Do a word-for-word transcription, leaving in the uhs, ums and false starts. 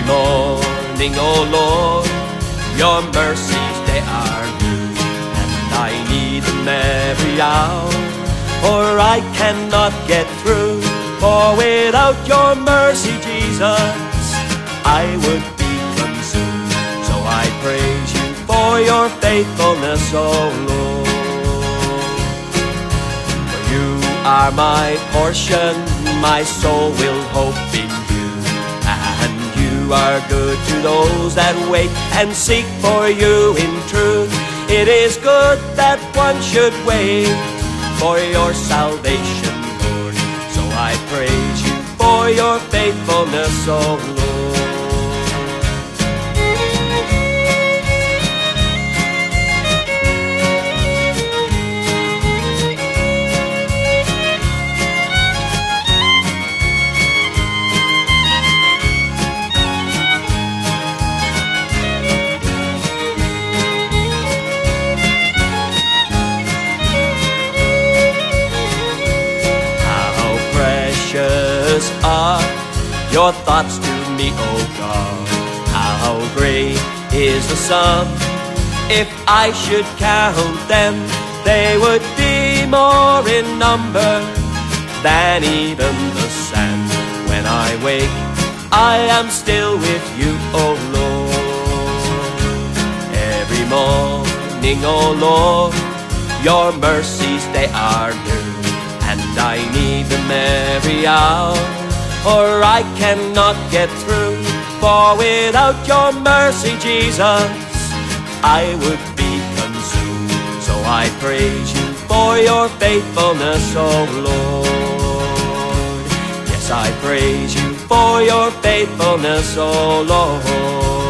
morning, oh Lord, your mercies they are new, and I need them every hour, or I cannot get through. For without your mercy, Jesus, I would be consumed. So I praise you for your faithfulness, oh Lord. For you are my portion, my soul will hope in you, and you are good to those that wait and seek for you in truth. It is good that one should wait for your salvation, Lord. So I praise you for your faithfulness, oh Lord. Are your thoughts to me, oh God? How great is the sum? If I should count them, they would be more in number than even the sand. When I wake, I am still with you, oh Lord. Every morning, oh Lord, your mercies they are new, and I need them every hour, or I cannot get through. For without your mercy, Jesus, I would be consumed. So I praise you for your faithfulness, oh Lord. Yes, I praise you for your faithfulness, oh Lord.